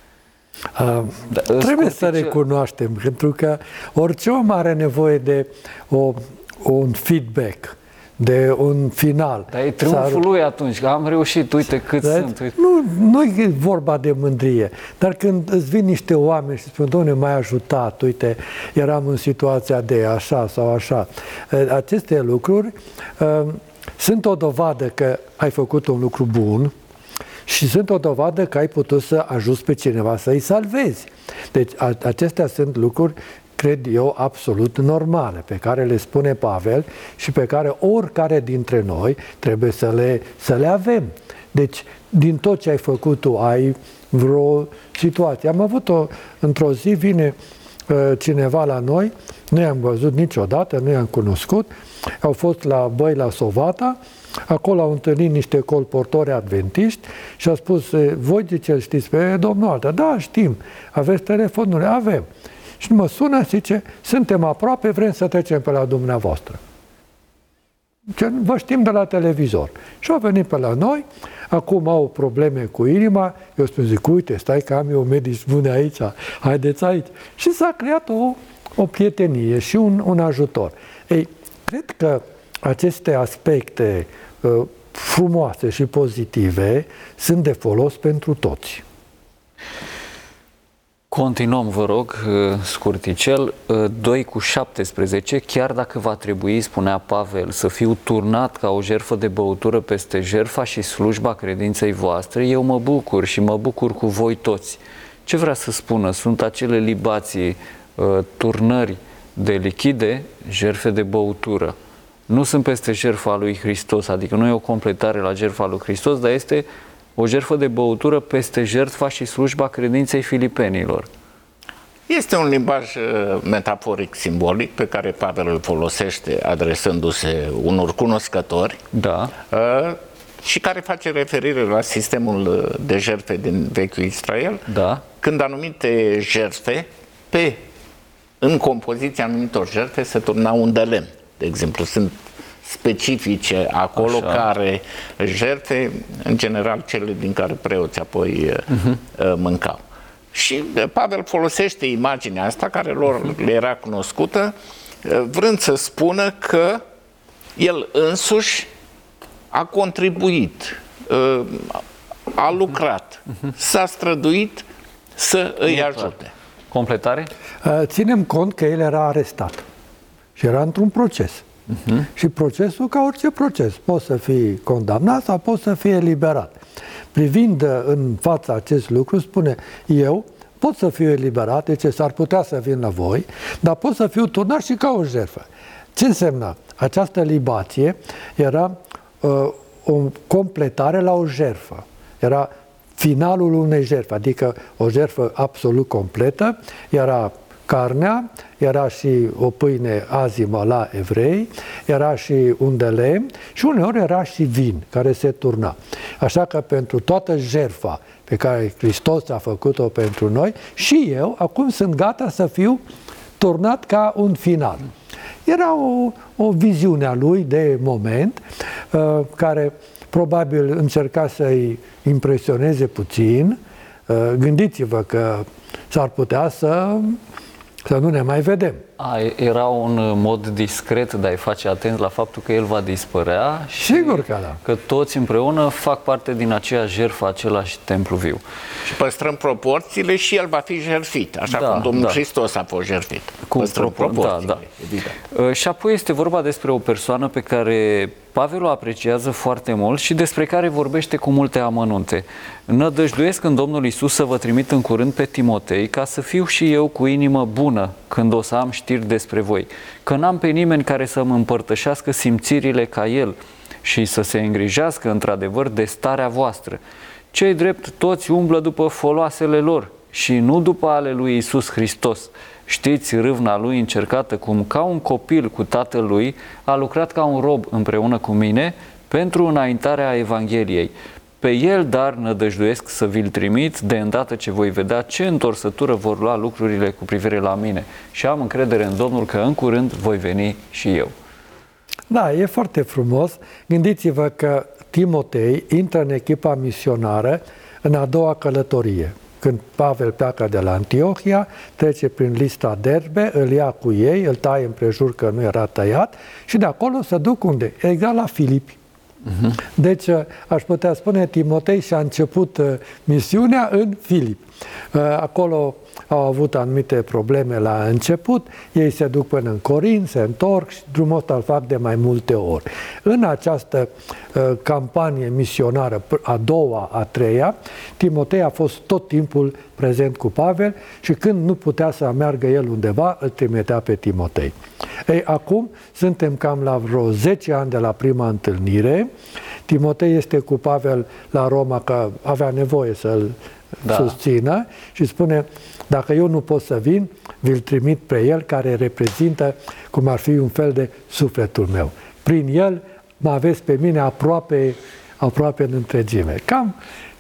Trebuie să recunoaștem, pentru că orice om are nevoie de un feedback, de un final. Dar e triumful lui atunci, că am reușit, uite cât sunt. Uite. Nu e vorba de mândrie, dar când îți vin niște oameni și spun, Doamne, m-ai ajutat, uite, eram în situația de așa sau așa. Aceste lucruri sunt o dovadă că ai făcut un lucru bun și sunt o dovadă că ai putut să ajuți pe cineva să-i salvezi. Deci acestea sunt lucruri, cred eu, absolut normale, pe care le spune Pavel și pe care oricare dintre noi trebuie să le avem. Deci, din tot ce ai făcut tu, ai vreo situație. Am avut într-o zi, vine cineva la noi, nu i-am văzut niciodată, nu i-am cunoscut, au fost la Băi la Sovata, acolo au întâlnit niște colportori adventiști și au spus, voi de ce știți pe domnul Alta? Da, știm, aveți telefonul? Avem. Și mă sună, zice, suntem aproape, vrem să trecem pe la dumneavoastră. Vă știm de la televizor. Și au venit pe la noi, acum au probleme cu inima, eu spun, zic, uite, stai că am eu medici bune aici, haideți aici. Și s-a creat o prietenie și un ajutor. Ei, cred că aceste aspecte frumoase și pozitive sunt de folos pentru toți. Continuăm, vă rog, scurticel, 2:17, chiar dacă va trebui, spunea Pavel, să fiu turnat ca o jertfă de băutură peste jertfa și slujba credinței voastre, eu mă bucur și mă bucur cu voi toți. Ce vrea să spună? Sunt acele libații, turnări de lichide, jertfe de băutură. Nu sunt peste jertfa lui Hristos, adică nu e o completare la jertfa lui Hristos, dar este o jertfă de băutură peste jertfa și slujba credinței filipenilor. Este un limbaj metaforic, simbolic, pe care Pavel îl folosește adresându-se unor cunoscători, da, și care face referire la sistemul de jertfe din Vechiul Israel, da, când anumite jertfe, în compoziția anumitor jertfe, se turna un de lemn. De exemplu, sunt specifice acolo, așa, care jertfe, în general cele din care preoții apoi mâncau. Și Pavel folosește imaginea asta, care lor le era cunoscută, vrând să spună că el însuși a contribuit, a lucrat, s-a străduit să îi ajute. Completare? Ținem cont că el era arestat și era într-un proces. Și procesul, ca orice proces, poți să fii condamnat sau poți să fii eliberat. Privind în fața acest lucru, spune, eu pot să fiu eliberat, deci s-ar putea să vin la voi, dar pot să fiu turnat și ca o jertfă. Ce însemna? Această libație era o completare la o jertfă. Era finalul unei jertfe, adică o jertfă absolut completă, era carnea, era și o pâine azimă la evrei, era și un de lemn și uneori era și vin care se turna. Așa că pentru toată jertfa pe care Hristos a făcut-o pentru noi, și eu acum sunt gata să fiu turnat ca un final. Era o viziune a lui de moment care probabil încerca să-i impresioneze puțin. Gândiți-vă că s-ar putea să nu ne mai vedem. Era un mod discret de a-i face atent la faptul că el va dispărea și Sigur că da. că toți împreună fac parte din aceeași jertfă, același templu viu. Și păstrăm proporțiile și el va fi jertfit, așa cum Domnul Hristos a fost jertfit. Păstrăm proporțiile, evident. Și apoi este vorba despre o persoană pe care Pavel o apreciază foarte mult și despre care vorbește cu multe amănunte. Nădăjduiesc în Domnul Iisus să vă trimit în curând pe Timotei, ca să fiu și eu cu inimă bună când o să am știri despre voi, că n-am pe nimeni care să-mi împărtășească simțirile ca el și să se îngrijească într-adevăr de starea voastră. Cei drept toți umblă după foloasele lor și nu după ale lui Iisus Hristos. Știți, râvna lui încercată cum ca un copil cu tatăl lui a lucrat ca un rob împreună cu mine pentru înaintarea Evangheliei. Pe el, dar, nădăjduiesc să vi-l trimit de îndată ce voi vedea ce întorsătură vor lua lucrurile cu privire la mine. Și am încredere în Domnul că în curând voi veni și eu. Da, e foarte frumos. Gândiți-vă că Timotei intră în echipa misionară în a doua călătorie. Când Pavel pleacă de la Antiohia, trece prin Listra, Derbe, îl ia cu ei, îl taie împrejur că nu era tăiat și de acolo se duc unde? Exact la Filipi. Deci, aș putea spune, Timotei și-a început misiunea în Filipi. Acolo au avut anumite probleme la început, ei se duc până în Corint, se întorc și drumul ăsta îl fac de mai multe ori. În această campanie misionară, a doua, a treia, Timotei a fost tot timpul prezent cu Pavel și când nu putea să meargă el undeva, îl trimitea pe Timotei. Ei, acum suntem cam la vreo 10 ani de la prima întâlnire. Timotei este cu Pavel la Roma că avea nevoie să-l susțină și spune, dacă eu nu pot să vin, vi-l trimit pe el, care reprezintă cum ar fi un fel de sufletul meu. Prin el mă aveți pe mine aproape în întregime. Cam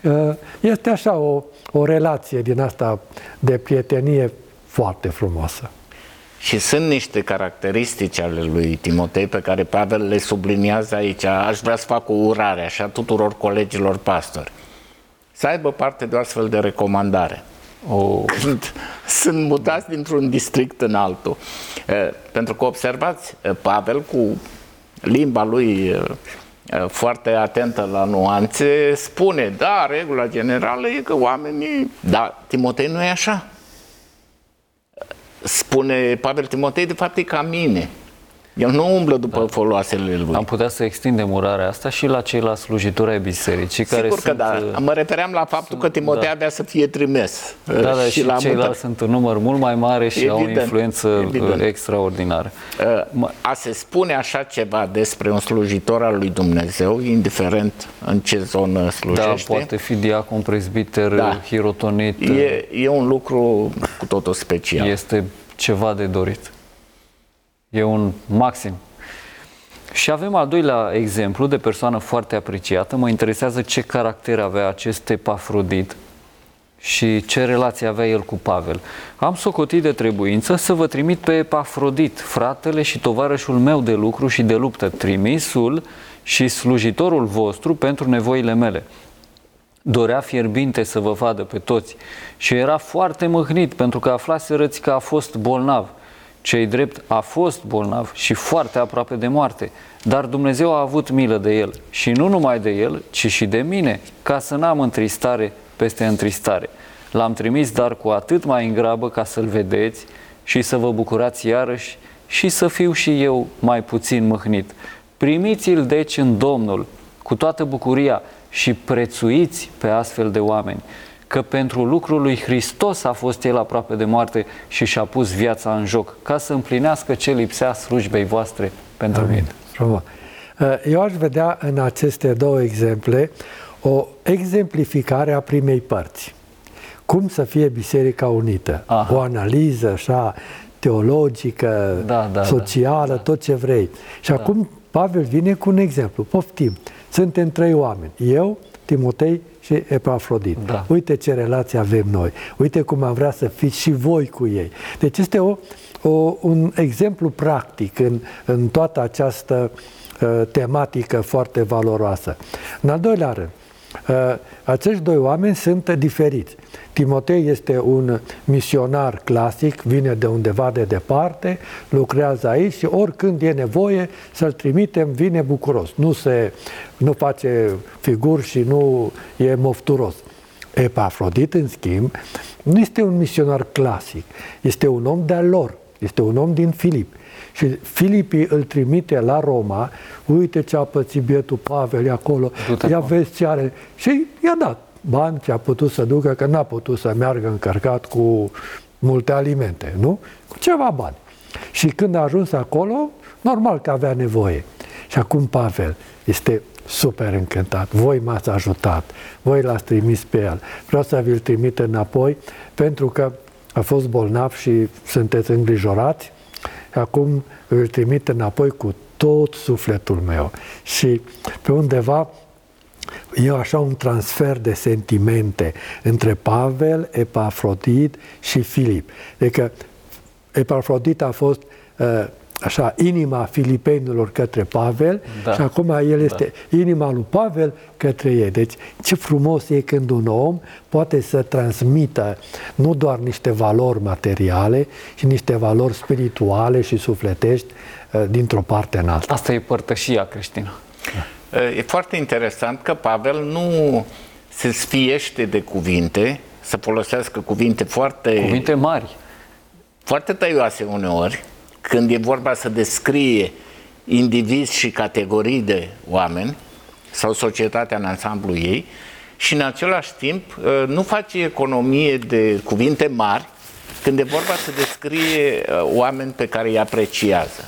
este așa o relație din asta de prietenie foarte frumoasă. Și sunt niște caracteristici ale lui Timotei pe care Pavel le subliniază aici. Aș vrea să fac o urare așa tuturor colegilor pastori. Să aibă parte de o astfel de recomandare. Când sunt mutați dintr-un district în altul. Pentru că observați, Pavel cu limba lui foarte atentă la nuanțe spune, da, regula generală e că oamenii... Dar Timotei nu e așa. Spune Pavel Timotei, de fapt e ca mine. El nu umblă după foloasele lui. Am putea să extindem urarea asta și la ceilalți slujitori ai bisericii. Sigur care că da. Mă refeream la faptul că Timotei avea să fie trimis. Da, și ceilalți sunt un număr mult mai mare și au o influență extraordinară. A se spune așa ceva despre un slujitor al lui Dumnezeu, indiferent în ce zonă slujește. Da, poate fi diacon, prezbiter, hirotonit. E un lucru cu totul special. Este ceva de dorit. E un maxim. Și avem al doilea exemplu de persoană foarte apreciată. Mă interesează ce caracter avea acest Epafrodit și ce relație avea el cu Pavel. Am socotit de trebuință să vă trimit pe Epafrodit, fratele și tovarășul meu de lucru și de luptă, trimisul și slujitorul vostru pentru nevoile mele. Dorea fierbinte să vă vadă pe toți și era foarte mâhnit pentru că aflaserăți că a fost bolnav. Cei drept a fost bolnav și foarte aproape de moarte, dar Dumnezeu a avut milă de el și nu numai de el, ci și de mine, ca să n-am întristare peste întristare. L-am trimis dar cu atât mai în grabă ca să-l vedeți și să vă bucurați iarăși și să fiu și eu mai puțin mâhnit. Primiți-l deci în Domnul cu toată bucuria și prețuiți pe astfel de oameni, că pentru lucrul lui Hristos a fost el aproape de moarte și și-a pus viața în joc, ca să împlinească ce lipsea slujbei voastre pentru mine. Eu aș vedea în aceste două exemple o exemplificare a primei părți. Cum să fie Biserica Unită. O analiză așa teologică, socială, tot ce vrei. Și acum Pavel vine cu un exemplu. Poftim. Suntem 3 oameni. Eu, Timotei și Epafrodit. Uite ce relație avem noi. Uite cum am vrea să fiți și voi cu ei. Deci este un exemplu practic în toată această tematică foarte valoroasă. În al doilea rând, acești doi oameni sunt diferiți. Timotei este un misionar clasic, vine de undeva de departe, lucrează aici și oricând e nevoie să-l trimitem, vine bucuros. Nu face figuri și nu e mofturos. Epafrodit, în schimb, nu este un misionar clasic, este un om de-al lor, este un om din Filip. Și Filipii îl trimite la Roma, uite ce a pățit bietul Pavel e acolo, ia vezi ce are. Și i-a dat bani ce a putut să ducă, că n-a putut să meargă încărcat cu multe alimente, nu? Cu ceva bani. Și când a ajuns acolo, normal că avea nevoie. Și acum Pavel este super încântat. Voi m-ați ajutat, voi l-ați trimis pe el. Vreau să vi-l trimit înapoi, pentru că a fost bolnav și sunteți îngrijorați. Acum îl trimit înapoi cu tot sufletul meu. Și pe undeva e așa un transfer de sentimente între Pavel, Epafrodit și Filip. Adică Epafrodit a fost așa inima filipenilor către Pavel, și acum el este inima lui Pavel către ei. Deci ce frumos e când un om poate să transmită nu doar niște valori materiale, ci niște valori spirituale și sufletești dintr-o parte în alta. Asta e părtășia creștină. E foarte interesant că Pavel nu se sfiește de cuvinte, să folosească cuvinte mari, foarte tăioase uneori, când e vorba să descrie indivizi și categorii de oameni sau societatea în ansamblu ei, și în același timp nu face economie de cuvinte mari când e vorba să descrie oameni pe care îi apreciază.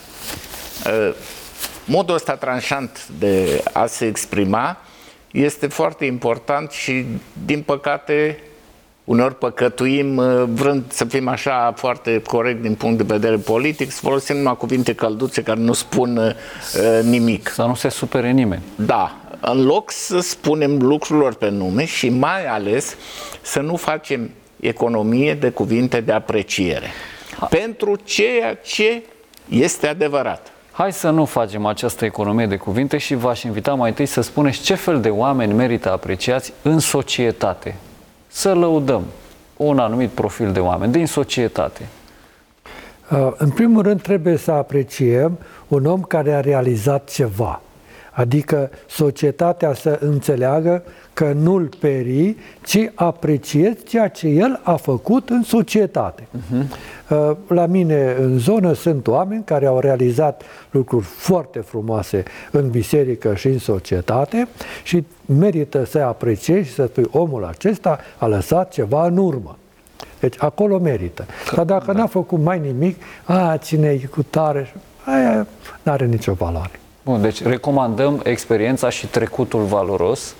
Modul ăsta tranșant de a se exprima este foarte important și, din păcate, uneori păcătuim, vrând să fim așa foarte corect din punct de vedere politic, să folosim numai cuvinte călduțe care nu spun nimic. Să nu se supere nimeni. Da, în loc să spunem lucrurilor pe nume și mai ales să nu facem economie de cuvinte de apreciere pentru ceea ce este adevărat. Hai să nu facem această economie de cuvinte și v-aș invita mai întâi să spuneți ce fel de oameni merită apreciați în societate. Să lăudăm un anumit profil de oameni din societate. În primul rând trebuie să apreciem un om care a realizat ceva. Adică societatea să înțeleagă că nu-l perii, ci apreciezi ceea ce el a făcut în societate. La mine în zonă sunt oameni care au realizat lucruri foarte frumoase în biserică și în societate și merită să apreciezi și să spui omul acesta a lăsat ceva în urmă. Deci acolo merită. Dar dacă n-a făcut mai nimic, cine e cu tare, aia n-are nicio valoare. Bun, deci recomandăm experiența și trecutul valoros.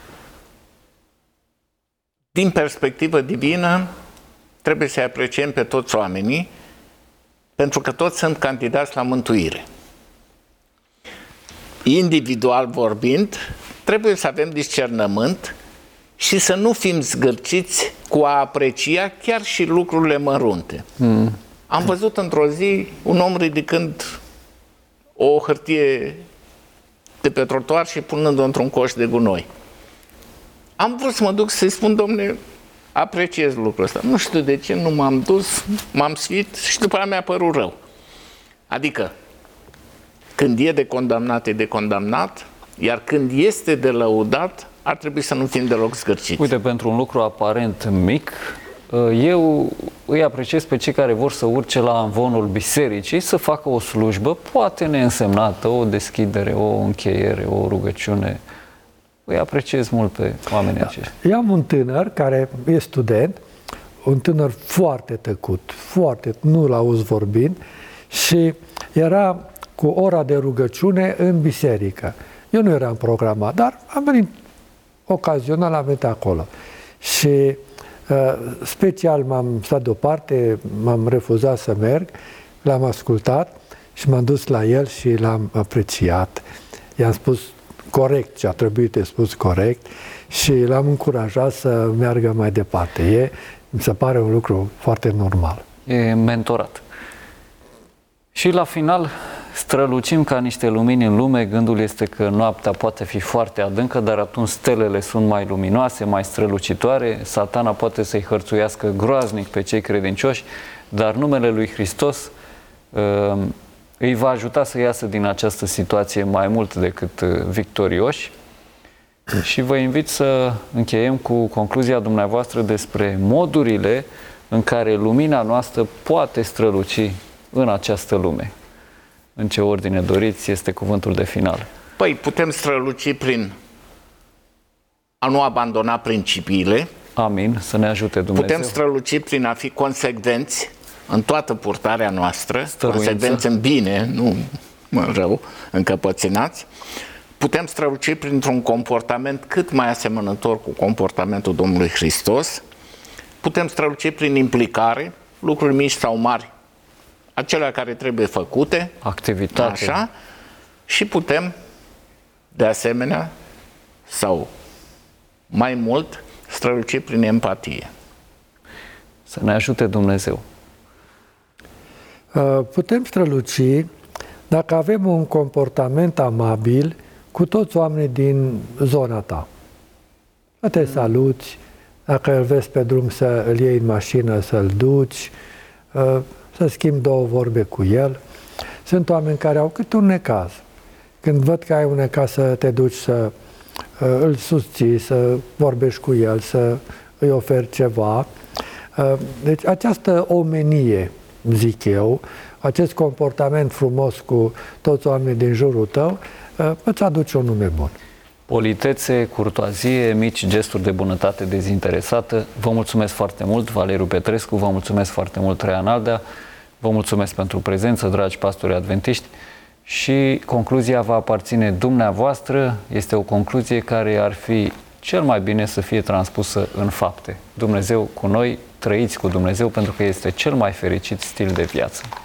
Din perspectivă divină, trebuie să-i apreciem pe toți oamenii, pentru că toți sunt candidați la mântuire. Individual vorbind, trebuie să avem discernământ și să nu fim zgârciți cu a aprecia chiar și lucrurile mărunte. Am văzut într-o zi un om ridicând o hârtie de pe trotuar și punând-o într-un coș de gunoi. Am vrut să mă duc să-i spun, domne, apreciez lucrul ăsta. Nu știu de ce, nu m-am dus, m-am sfit și după aia mi-a părut rău. Adică, când e de condamnat, e de condamnat, iar când este de lăudat, ar trebui să nu fim deloc zgârciți. Uite, pentru un lucru aparent mic, eu îi apreciez pe cei care vor să urce la amvonul bisericii, să facă o slujbă, poate neînsemnată, o deschidere, o încheiere, o rugăciune. Îi apreciez mult pe oamenii aceștia. Eu am un tânăr care e student, un tânăr foarte tăcut, nu-l auzi vorbind, și era cu ora de rugăciune în biserică. Eu nu eram programat, dar am venit ocazional, am venit acolo. Și special m-am stat deoparte, m-am refuzat să merg, l-am ascultat și m-am dus la el și l-am apreciat. I-am spus corect ce a trebuit de spus corect și l-am încurajat să meargă mai departe. Mi se pare un lucru foarte normal. E mentorat. Și la final, strălucim ca niște lumini în lume, gândul este că noaptea poate fi foarte adâncă, dar atunci stelele sunt mai luminoase, mai strălucitoare, Satana poate să-i hărțuiască groaznic pe cei credincioși, dar numele lui Hristos îi va ajuta să iasă din această situație mai mult decât victorioși. Și vă invit să încheiem cu concluzia dumneavoastră despre modurile în care lumina noastră poate străluci în această lume. În ce ordine doriți, este cuvântul de final. Păi, putem străluci prin a nu abandona principiile. Amin, să ne ajute Dumnezeu. Putem străluci prin a fi consecvenți în toată purtarea noastră, consecvenți în bine, nu în rău, încăpățânați. Putem străluci printr-un comportament cât mai asemănător cu comportamentul Domnului Hristos. Putem străluci prin implicare, lucruri mici sau mari, acelea care trebuie făcute, activitate. Așa, și putem, de asemenea, sau mai mult, străluci prin empatie. Să ne ajute Dumnezeu. Putem străluci dacă avem un comportament amabil cu toți oamenii din zona ta. Să te saluți, dacă îl vezi pe drum să îl iei în mașină, să-l duci, să schimbi două vorbe cu el. Sunt oameni care au câte un necaz. Când văd că ai un necaz, să te duci să îl susții, să vorbești cu el, să îi oferi ceva. Deci această omenie, zic eu, acest comportament frumos cu toți oamenii din jurul tău, îți aduce un nume bun. Politețe, curtoazie, mici gesturi de bunătate dezinteresată. Vă mulțumesc foarte mult, Valeriu Petrescu, vă mulțumesc foarte mult, Traian Aldea, vă mulțumesc pentru prezență, dragi pastori adventiști, și concluzia va aparține dumneavoastră. Este o concluzie care ar fi cel mai bine să fie transpusă în fapte. Dumnezeu cu noi, trăiți cu Dumnezeu, pentru că este cel mai fericit stil de viață.